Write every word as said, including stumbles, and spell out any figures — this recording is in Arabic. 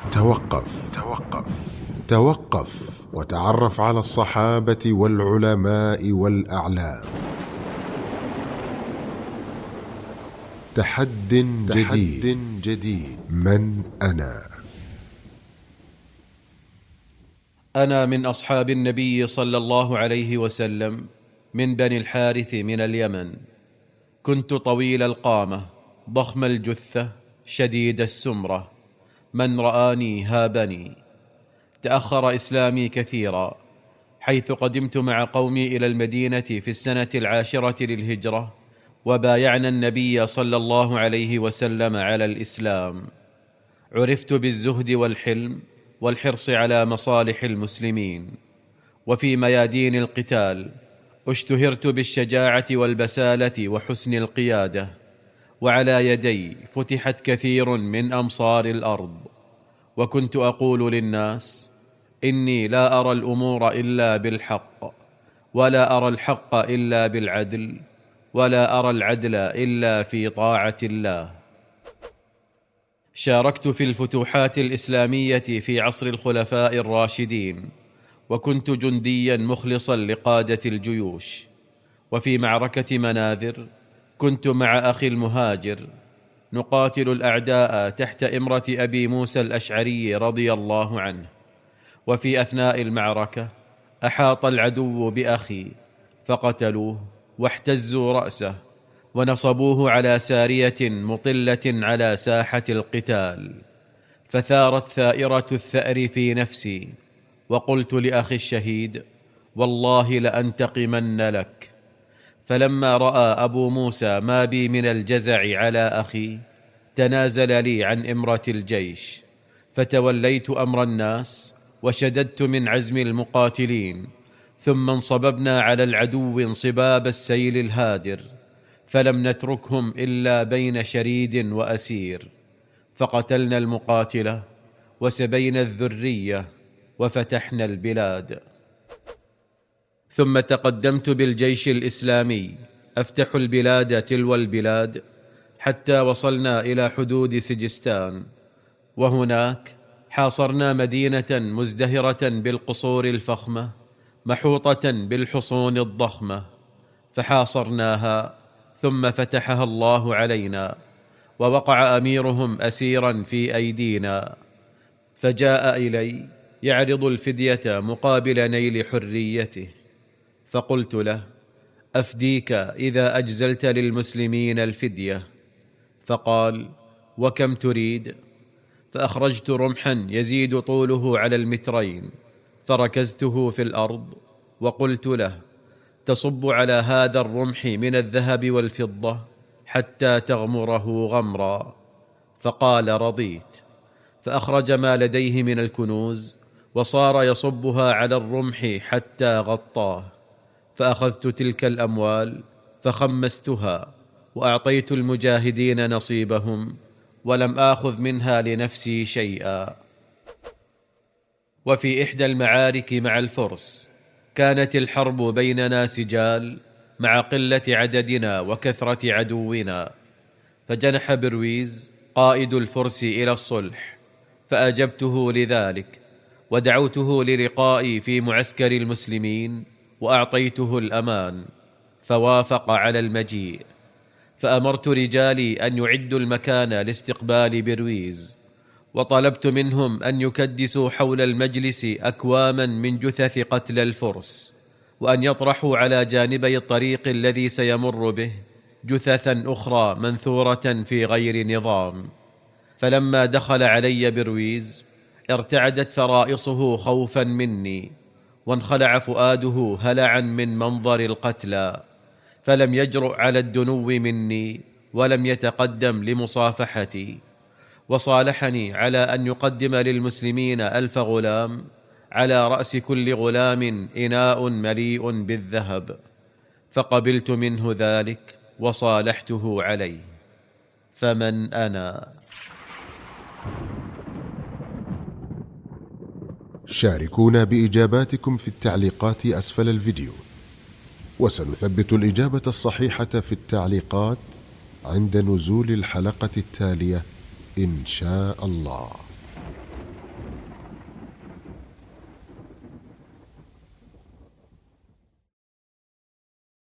توقف توقف توقف وتعرف على الصحابة والعلماء والأعلام. تحد جديد, جديد من أنا؟ أنا من أصحاب النبي صلى الله عليه وسلم من بني الحارث من اليمن. كنت طويل القامة ضخم الجثة شديد السمرة، من رآني هابني. تأخر إسلامي كثيرا، حيث قدمت مع قومي إلى المدينة في السنة العاشرة للهجرة، وبايعنا النبي صلى الله عليه وسلم على الإسلام. عرفت بالزهد والحلم والحرص على مصالح المسلمين، وفي ميادين القتال اشتهرت بالشجاعة والبسالة وحسن القيادة، وعلى يدي فتحت كثير من أمصار الأرض. وكنت أقول للناس: إني لا أرى الأمور إلا بالحق، ولا أرى الحق إلا بالعدل، ولا أرى العدل إلا في طاعة الله. شاركت في الفتوحات الإسلامية في عصر الخلفاء الراشدين، وكنت جنديا مخلصا لقادة الجيوش. وفي معركة مناذر كنت مع أخي المهاجر نقاتل الأعداء تحت إمرة أبي موسى الأشعري رضي الله عنه. وفي أثناء المعركة أحاط العدو بأخي فقتلوه واحتزوا رأسه، ونصبوه على سارية مطلة على ساحة القتال. فثارت ثائرة الثأر في نفسي، وقلت لأخي الشهيد: والله لأنتقمن لك. فلما رأى أبو موسى ما بي من الجزع على أخي تنازل لي عن إمرة الجيش، فتوليت أمر الناس وشددت من عزم المقاتلين، ثم انصببنا على العدو انصباب السيل الهادر، فلم نتركهم إلا بين شريد وأسير، فقتلنا المقاتلة وسبينا الذرية وفتحنا البلاد. ثم تقدمت بالجيش الإسلامي أفتح البلاد تلو البلاد، حتى وصلنا إلى حدود سجستان، وهناك حاصرنا مدينة مزدهرة بالقصور الفخمة محوطة بالحصون الضخمة، فحاصرناها ثم فتحها الله علينا، ووقع أميرهم أسيرا في أيدينا، فجاء إلي يعرض الفدية مقابل نيل حريته. فقلت له: أفديك إذا أجزلت للمسلمين الفدية. فقال: وكم تريد؟ فأخرجت رمحا يزيد طوله على المترين، فركزته في الأرض وقلت له: تصب على هذا الرمح من الذهب والفضة حتى تغمره غمرا. فقال: رضيت. فأخرج ما لديه من الكنوز وصار يصبها على الرمح حتى غطاه، فأخذت تلك الأموال فخمستها وأعطيت المجاهدين نصيبهم، ولم آخذ منها لنفسي شيئا. وفي إحدى المعارك مع الفرس كانت الحرب بيننا سجال مع قلة عددنا وكثرة عدونا، فجنح برويز قائد الفرس إلى الصلح، فأجبته لذلك ودعوته للقائي في معسكر المسلمين وأعطيته الأمان، فوافق على المجيء. فأمرت رجالي أن يعدوا المكان لاستقبال برويز، وطلبت منهم أن يكدسوا حول المجلس أكواما من جثث قتل الفرس، وأن يطرحوا على جانبي الطريق الذي سيمر به جثثا أخرى منثورة في غير نظام. فلما دخل علي برويز ارتعدت فرائصه خوفا مني، وانخلع فؤاده هلعا من منظر القتلى، فلم يجرؤ على الدنو مني ولم يتقدم لمصافحتي، وصالحني على أن يقدم للمسلمين ألف غلام، على رأس كل غلام إناء مليء بالذهب. فقبلت منه ذلك وصالحته عليه. فمن أنا؟ شاركونا بإجاباتكم في التعليقات أسفل الفيديو، وسنثبت الإجابة الصحيحة في التعليقات عند نزول الحلقة التالية إن شاء الله.